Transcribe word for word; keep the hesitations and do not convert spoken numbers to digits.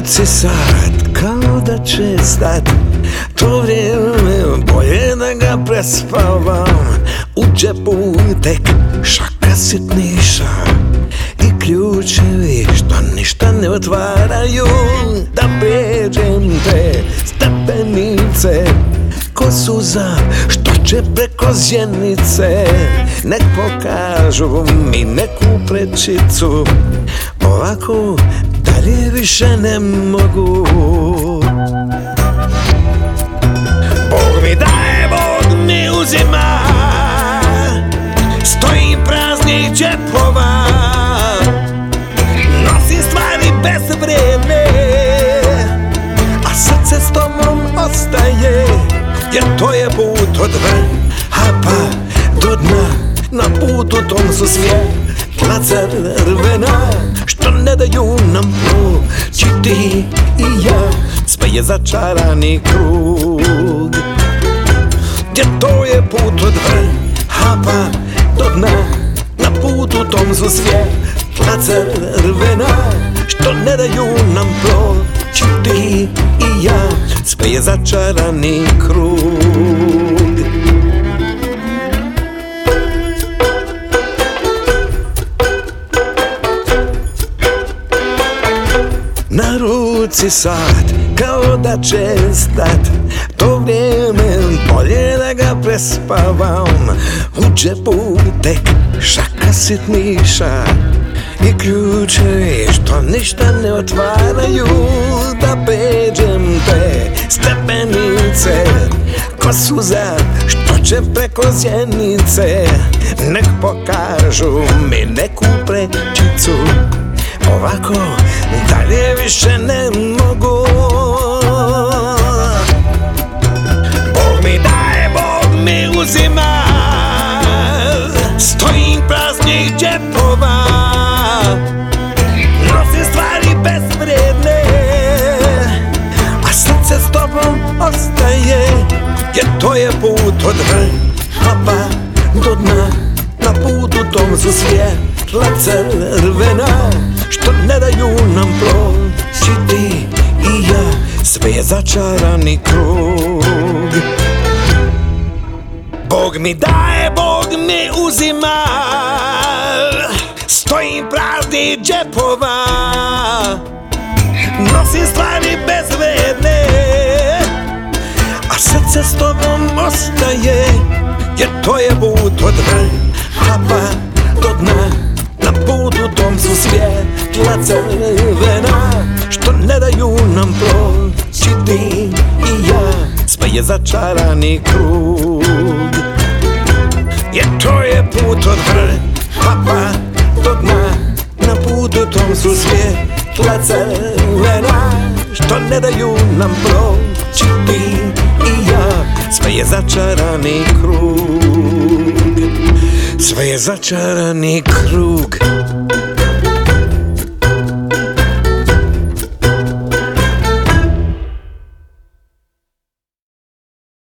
ruci sad, kao da će stat. To vrijeme bolje da ga prespavam. U džepu tek šaka sitniša i ključevi što ništa ne otvaraju. Da pređem te stepenice ko suza što će preko zjenice. Nek pokažu mi neku prečicu, ovako dalje više ne mogu. Bog mi daje, Bog mi uzima, stojim praznih džepova, nosim stvari bezvrijedne, a srce s tobom ostaje, jer to je put od vrha do dna. Na putu tom su svjetla crvena, što ne daju nam proći ti i ja. Sve je začarani krug, jer to je put od vrha do dna. Na putu tom su svjetla crvena, što ne daju nam proći ti i ja. Sve je začarani krug. Na ruci sad, kao da će stat. To vrijeme bolje da ga prespavam. U džepu tek šaka sitniša i ključevi što ništa ne otvaraju. Da pređem te stepenice ko suza što će preko zjenice. Nek pokažu mi neku prečicu, ovako dalje više ne mogu. Bog mi daje, Bog mi uzima, stojim praznih džepova, nosim stvari bezvrijedne, a srce s tobom ostaje, jer to je put od vrha do dna. Na putu tom su svjetla crvena, što ne daju nam proći ti i ja. Sve je začarani krug. Bog mi daje, Bog mi uzima, stojim praznih džepova, nosim stvari bezvrijedne, a srce s tobom ostaje, jer to je put od vrha do dna. Na putu tom su svjetla crvena, što ne daju nam proći ti i ja. Sve je začarani krug, jer to je put od vrha do dna. Na putu tom su svjetla crvena, što ne daju nam proći ti i ja. Sve je začarani krug, sve je začarani krug.